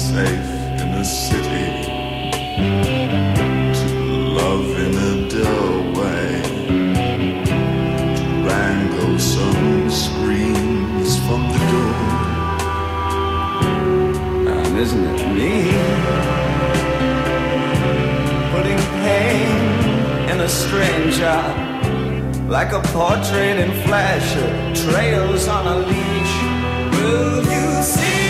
safe in the city, to love in a dull way, to wrangle some screams from the door. And isn't it me? Putting pain in a stranger, like a portrait in flash, trails on a leash. Will you see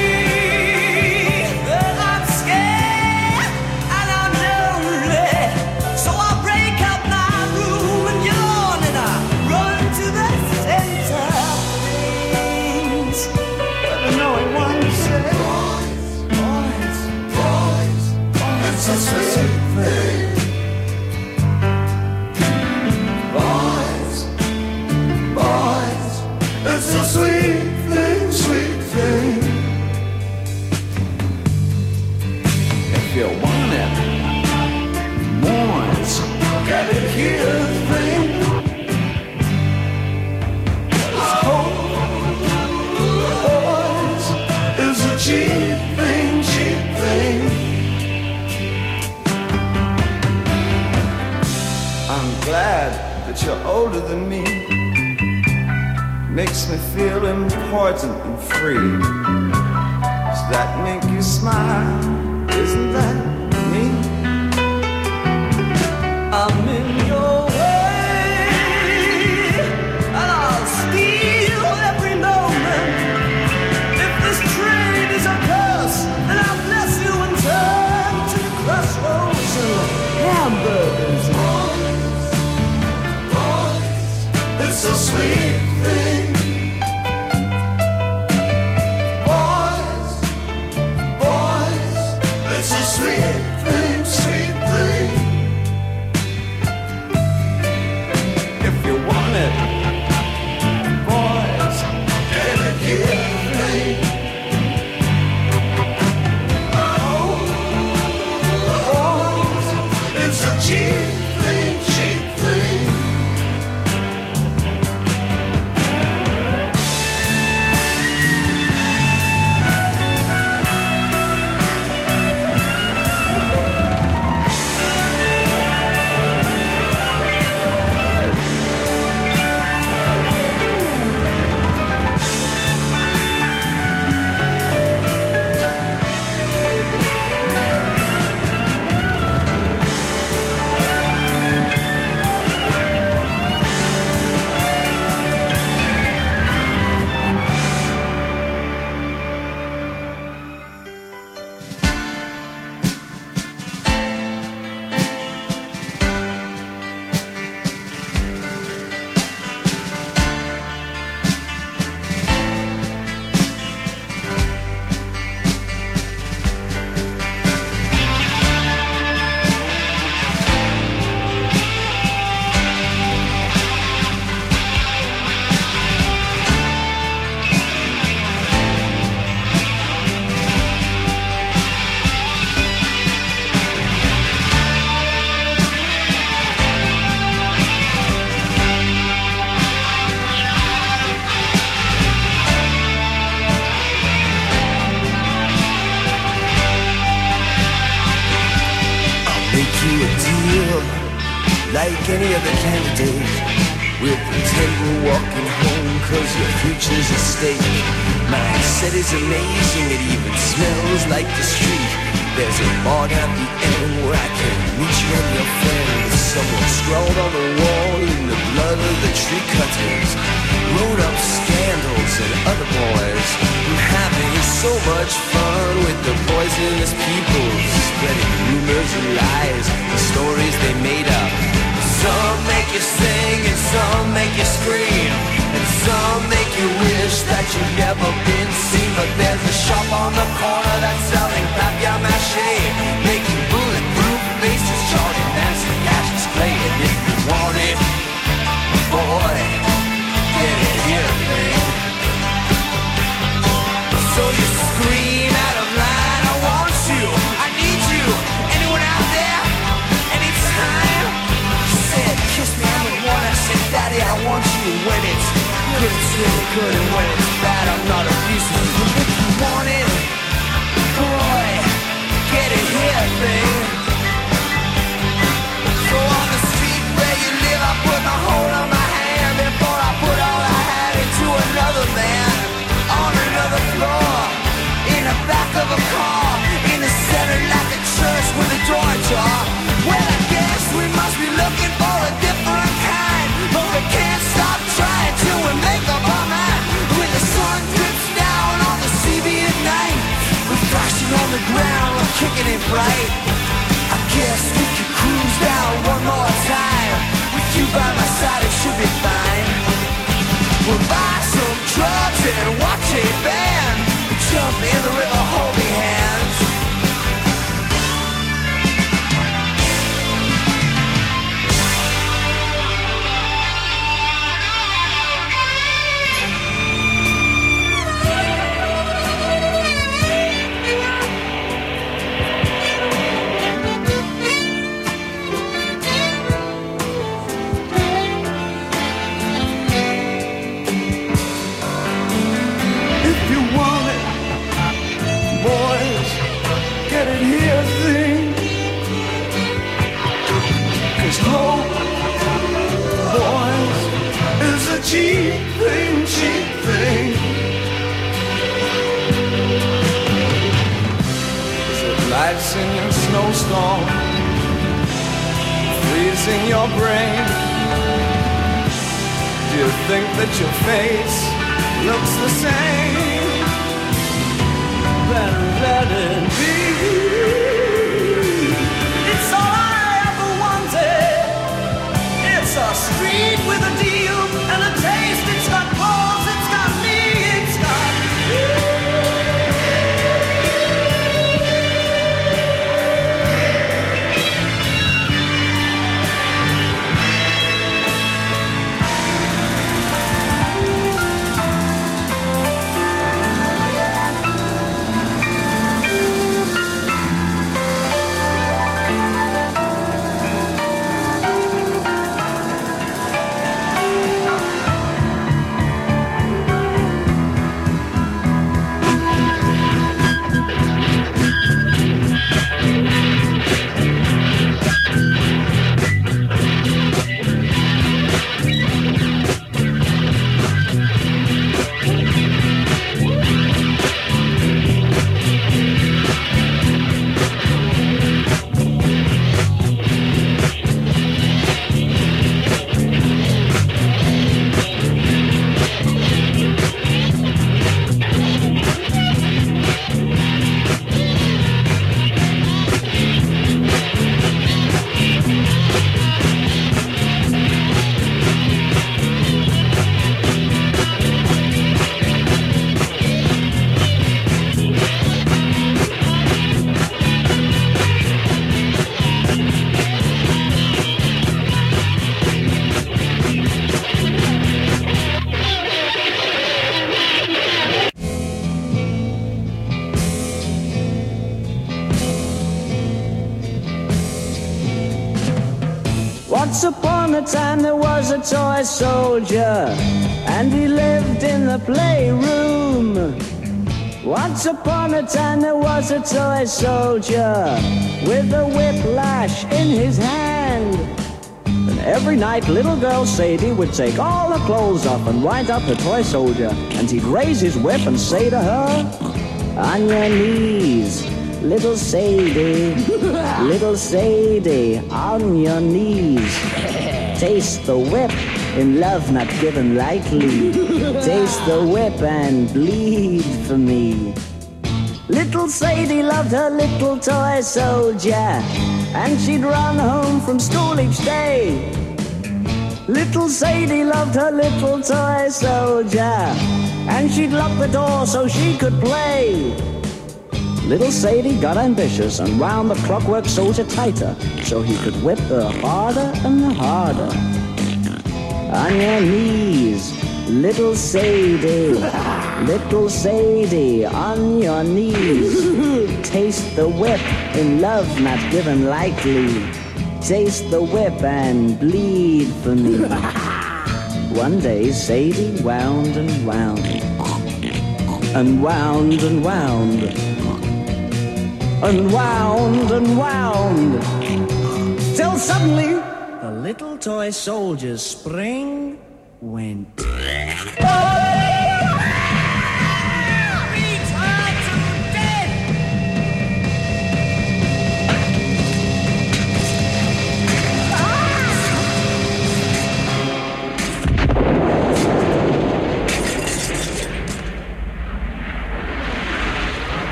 that I'm scared and I'm lonely? So I break up my room and yawn and I run to the center of things. But I know it one says, boys, it's a sweet thing. It's a sweet thing, sweet thing. If you want it, boys, get it here, thing. Boys, it's a cheap thing, cheap thing. I'm glad that you're older than me. Makes me feel important and free. Does that make you smile? Isn't that me? I'm in your way, and I'll steal every moment. If this trade is a curse, then I'll bless you and turn to the crossroads and hamburgers. It's so sweet thing. It's a sweet thing, sweet thing. If you want it, boys, get it here, thing. Oh, it's a cheap thing, cheap thing. Like any other candidate, we'll pretend we're walking home, cause your future's at stake. My set is amazing, it even smells like the street. There's a bar down the end where I can meet you and your friends. Someone scrawled on the wall in the blood of the tree cutters, wrote up scandals and other boys. I'm having so much fun with the poisonous people, spreading rumors and lies, the stories they made up. Some make you sing and some make you scream, and some make you wish that you'd never been seen. But there's a shop on the corner that's selling papier-mâché, making bulletproof faces, Charlie Manson, Cassius Clay. And if you want it, boy, get it here, man. So you scream out of line, I want you, I need you. Anyone out there? Anytime? Said, kiss me, I'm the one. I said, Daddy, I want you. When it's good, it's really good, and when it's bad, I'm not abusive. If you want it, boy, kicking it right. I guess we could cruise down one more time. With you by my side, it should be fine. We'll buy some drugs and watch a band. Jump in the river holding hands. Cheap thing. So life's in a snowstorm, freezing your brain. Do you think that your face looks the same? Then let it be. It's all I ever wanted. It's a street with a deal and a taste. It's got balls, it's got me, it's got you. Once upon a time there was a toy soldier, and he lived in the playroom. Once upon a time there was a toy soldier with a whiplash in his hand. And every night little girl Sadie would take all her clothes off and wind up the toy soldier, and he'd raise his whip and say to her, "On your knees, little Sadie, little Sadie, on your knees. Taste the whip in love not given lightly. Taste the whip and bleed for me." Little Sadie loved her little toy soldier, and she'd run home from school each day. Little Sadie loved her little toy soldier, and she'd lock the door so she could play. Little Sadie got ambitious and wound the clockwork soldier tighter, so he could whip her harder and harder. On your knees, little Sadie, little Sadie, on your knees. Taste the whip in love not given lightly. Taste the whip and bleed for me. One day Sadie wound and wound, and wound and wound, and wound and wound, till suddenly the little toy soldier's spring went.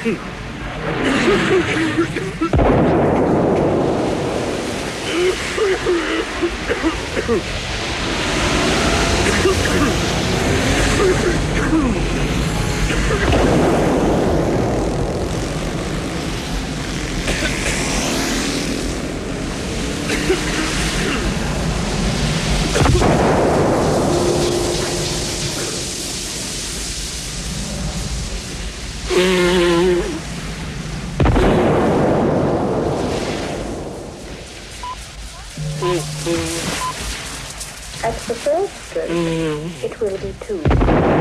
At the first stroke, it will be 2, 1,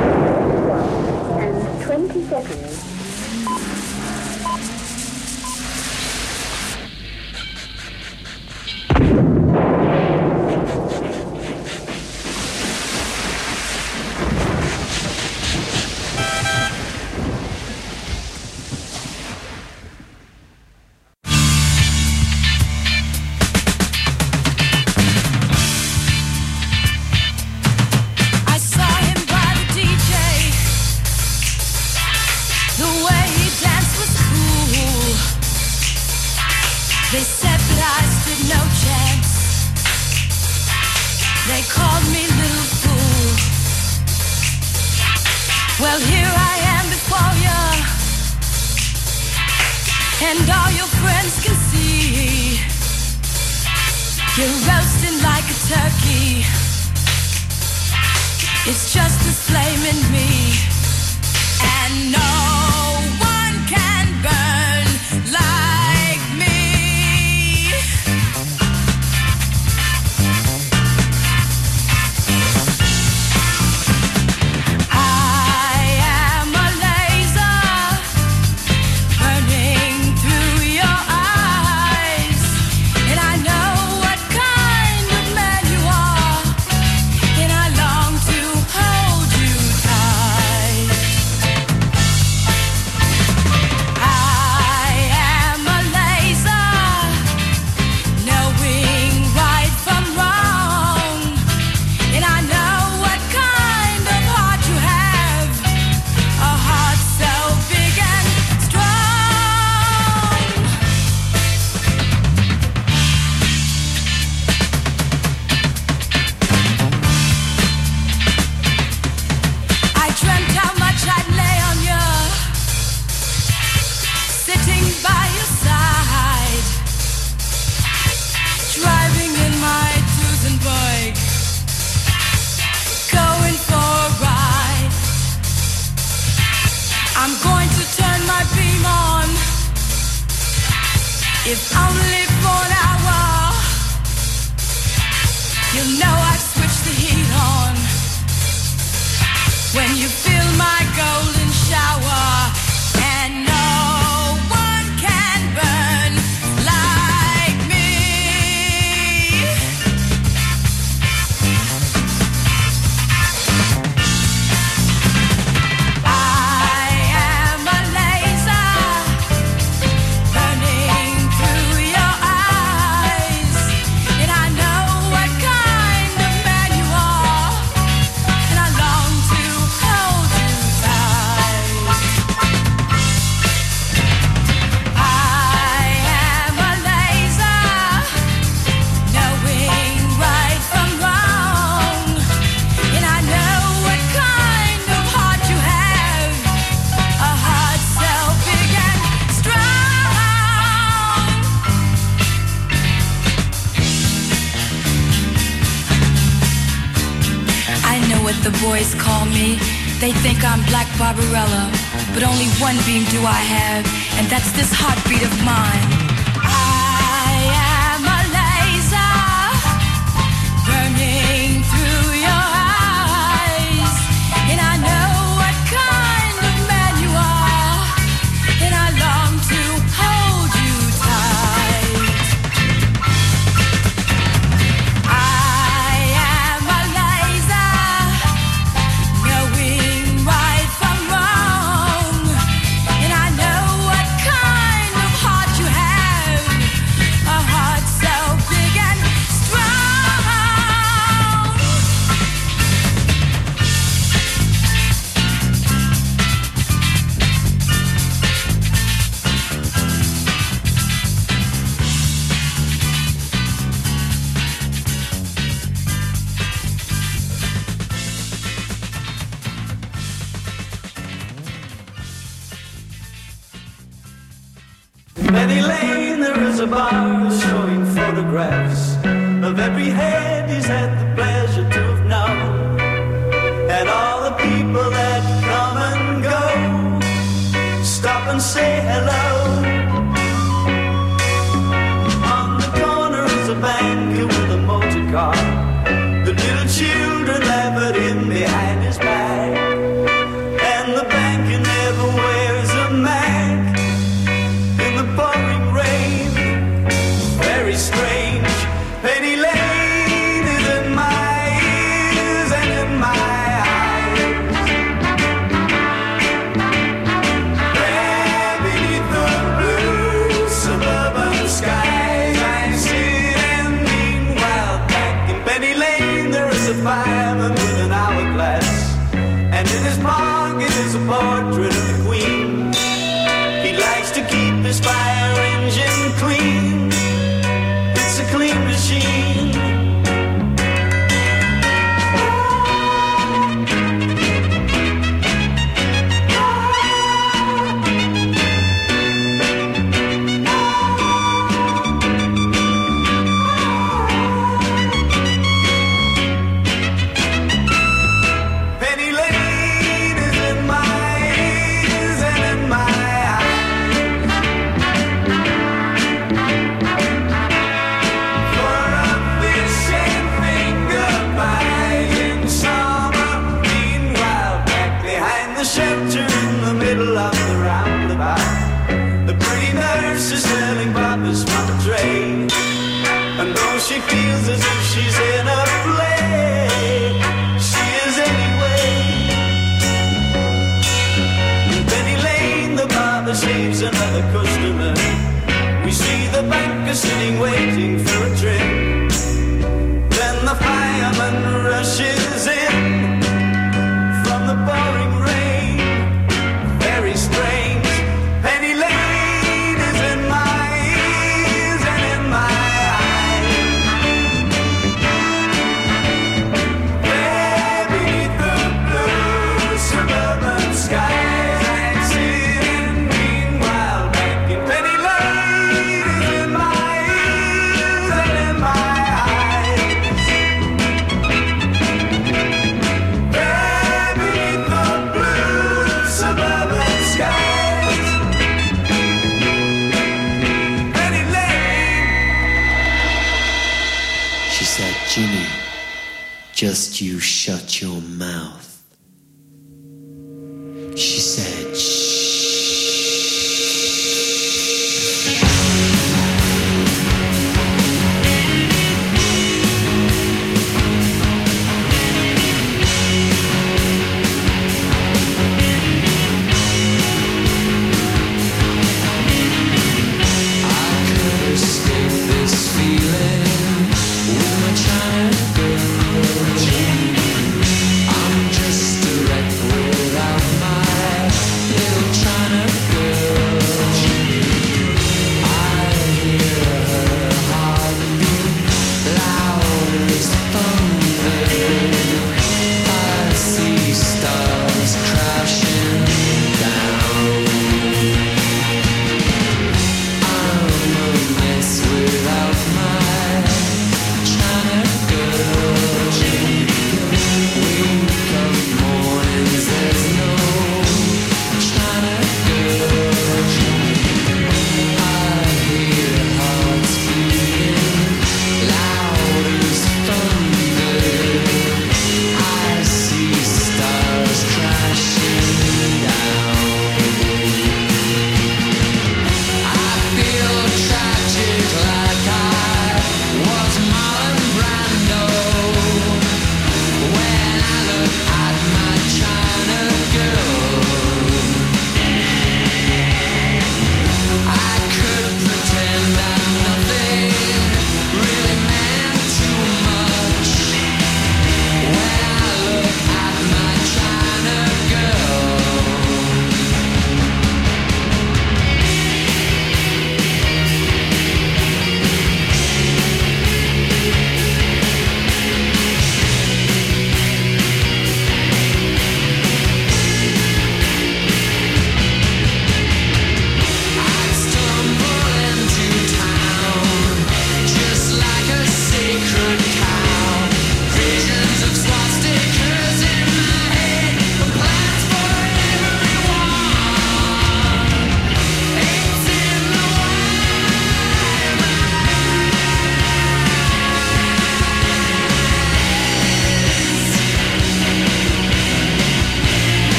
and 20 seconds. They said that I stood no chance. They called me little fool. Well, here I am before you, and all your friends can see you're roasting like a turkey. It's just this flame in me, and no one can burn like me. I am a laser burning through your eyes, and I know what kind of man you are, and I long to hold you tight. I am a laser knowing right from wrong, and I know what kind of heart you have, a heart so big and strong. I dreamt how much I'd lay on you, sitting by your side, driving in my Duesenberg, going for a ride. I'm going to turn my beam on, if only for an hour. You'll know I've switched the heat on when you feel my golden shower, and no one can burn like me. I am a laser burning through your eyes, and I know what kind of man you are, and I long to hold you tight. I am a laser knowing right from wrong, and I know what kind of heart you have, a heart so big and strong. I know what the boys call me. They think I'm Black Barbarella, but only one beam do I have, and that's this heartbeat of mine. I am a laser burning through your eyes, and I know what kind of man you are, and I long to hold you tight. I am a laser knowing right from wrong, and I know what kind of heart you have, Lane there is a bar showing photographs of every head he's had the pleasure to have known, and all the people that come and go stop and say hello. On the corner is a banker with a motor car. The little children laugh at him behind his back, and the banker never wears a mask in the pouring rain. Very strange. Penny Lane is in my ears and in my eyes. There beneath the blue suburban skies, I sit and meanwhile back in Penny Lane there is a fireman with an hourglass, and in his pocket is a portrait of the Queen. He likes to keep his fire engine clean. It's a clean machine. Penny Lane is in my ears and in my eyes. For a fish and finger pies in summer. Meanwhile, back behind the shelter in the middle of the roundabout, the pretty nurse is selling Papa's mama tray. And though she feels as if she's in a play, she is anyway. In Penny Lane, the barber shaves another customer. We see the banker sitting waiting for a drink. Then the fireman rushes in from the pouring rain. Very strange. Penny Lane is in my ears and in my eyes. There beneath the blue suburban skies, I sit and meanwhile back in Penny Lane is in my ears and in my eyes. There beneath the blue suburban skies, Penny Lane. She said, Jimmy, just you shut your mouth. She said, shh. I could escape this feeling with my child girl. I'm just a wreck without my little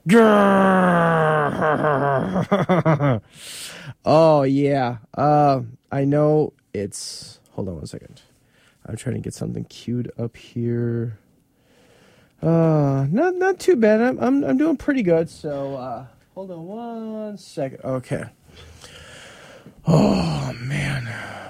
Oh, yeah. I know it's... Hold on one second. I'm trying to get something queued up here. Not too bad. I'm doing pretty good. So, hold on one second. Okay. Oh, man.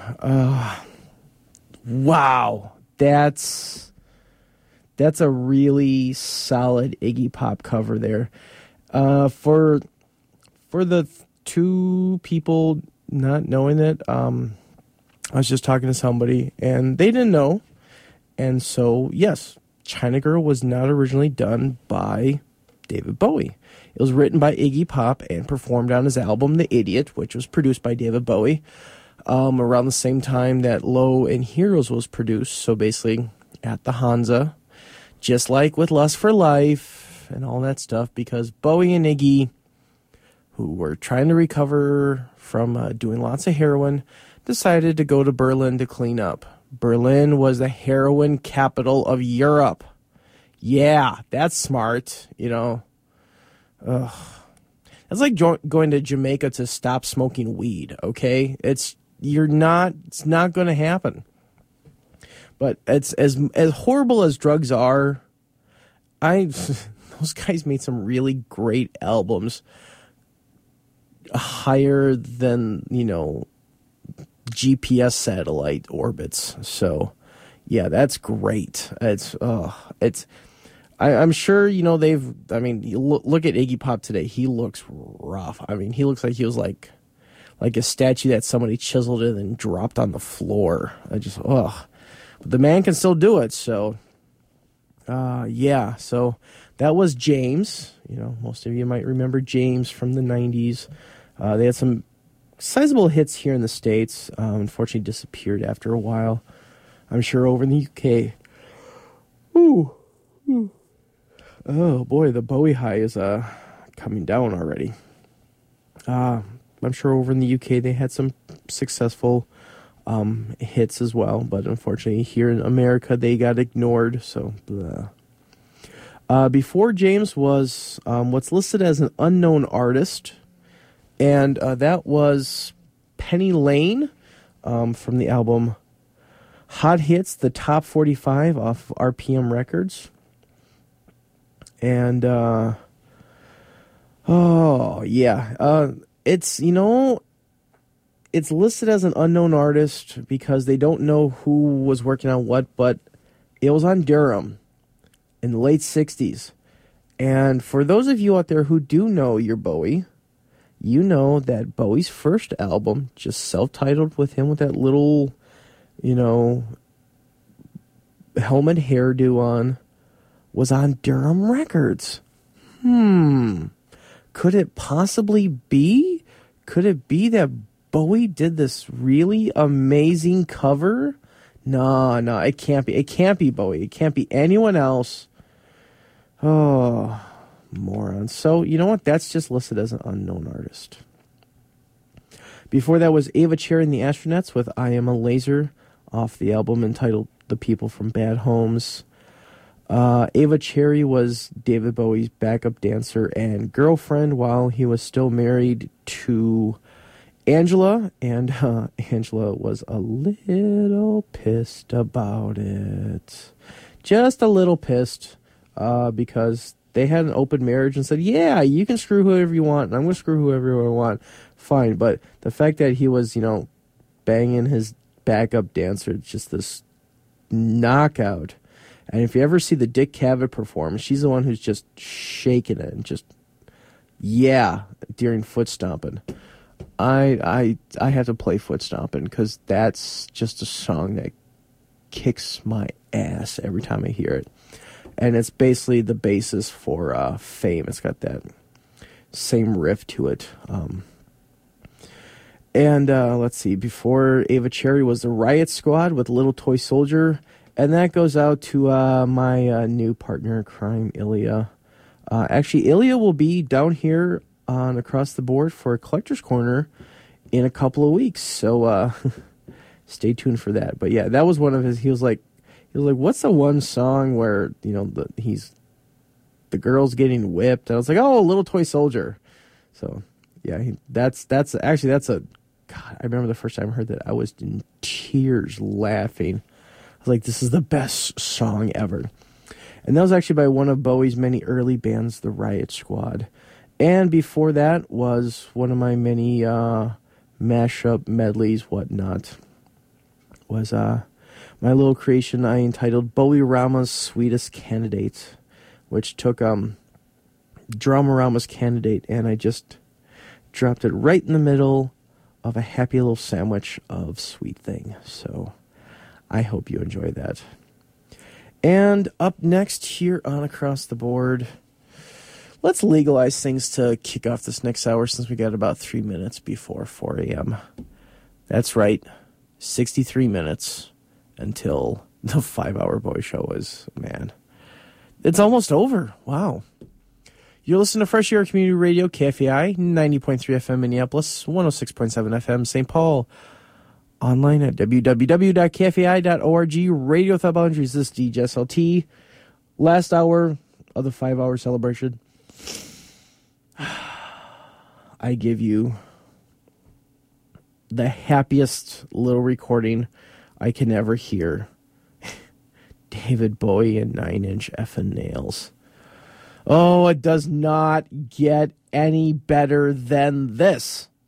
Wow. That's a really solid Iggy Pop cover there. For the two people not knowing it, I was just talking to somebody and they didn't know. And so, yes, China Girl was not originally done by David Bowie. It was written by Iggy Pop and performed on his album The Idiot, which was produced by David Bowie, around the same time that Low and Heroes was produced. So basically at the Hansa, just like with Lust for Life and all that stuff, because Bowie and Iggy, who were trying to recover from doing lots of heroin, decided to go to Berlin to clean up. Berlin was the heroin capital of Europe. Yeah, that's smart, you know. Ugh. That's like going to Jamaica to stop smoking weed, okay? It's not going to happen. But it's as horrible as drugs are. Those guys made some really great albums, higher than, you know, GPS satellite orbits. So, yeah, that's great. I'm sure, you know, you look at Iggy Pop today. He looks rough. I mean, he looks like he was like a statue that somebody chiseled and then dropped on the floor. But the man can still do it. So, yeah. So that was James. You know, most of you might remember James from the 90s. They had some sizable hits here in the States. Unfortunately disappeared after a while. I'm sure over in the UK. Ooh. Oh boy, the Bowie high is coming down already. I'm sure over in the UK they had some successful hits as well, but unfortunately here in America they got ignored. So, before James was what's listed as an unknown artist, and that was Penny Lane from the album Hot Hits, the Top 45 off of RPM Records. And, it's, you know, it's listed as an unknown artist because they don't know who was working on what, but it was on Durham in the late 60s. And for those of you out there who do know your Bowie, you know that Bowie's first album, just self-titled with him with that little, you know, helmet hairdo on, was on Durham Records. Could it possibly be? Could it be that Bowie did this really amazing cover? No, it can't be. It can't be Bowie. It can't be anyone else. Oh, moron. So, you know what? That's just listed as an unknown artist. Before that was Ava Cherry and the Astronauts with I Am a Laser off the album entitled The People from Bad Homes. Ava Cherry was David Bowie's backup dancer and girlfriend while he was still married to Angela, and Angela was a little pissed about it. Just a little pissed, because they had an open marriage and said, yeah, you can screw whoever you want, and I'm going to screw whoever I want. Fine, but the fact that he was, you know, banging his backup dancer, just this knockout. And if you ever see the Dick Cavett perform, she's the one who's just shaking it and just, yeah, during foot stomping. I have to play foot stomping because that's just a song that kicks my ass every time I hear it. And it's basically the basis for Fame. It's got that same riff to it. Let's see, before Ava Cherry was the Riot Squad with Little Toy Soldier. And that goes out to my new partner, Crime Ilya. Actually, Ilya will be down here on Across the Board for a Collector's Corner in a couple of weeks. So stay tuned for that. But yeah, that was one of his. He was like, what's the one song where, you know, he's the girls getting whipped. I was like, oh, Little Toy Soldier. So, yeah, that's a, God, I remember the first time I heard that, I was in tears laughing. I was like, this is the best song ever. And that was actually by one of Bowie's many early bands, the Riot Squad. And before that was one of my many mashup medleys, whatnot. Was my little creation I entitled Bowie-rama's Sweetest Candidate, which took Drama-rama's Candidate, and I just dropped it right in the middle of a happy little sandwich of Sweet Thing. So I hope you enjoy that. And up next here on Across the Board, let's legalize things to kick off this next hour, since we got about 3 minutes before 4 a.m. That's right, 63 minutes until the 5-hour Bowie Show is, man. It's almost over. Wow. You're listening to Fresh Air Community Radio, KFAI, 90.3 FM Minneapolis, 106.7 FM St. Paul. Online at www.kfai.org. Radio Without Boundaries. This is DJ SLT. Last hour of the 5-hour celebration. I give you the happiest little recording I can ever hear. David Bowie and 9 Inch Effin' Nails. Oh, it does not get any better than this.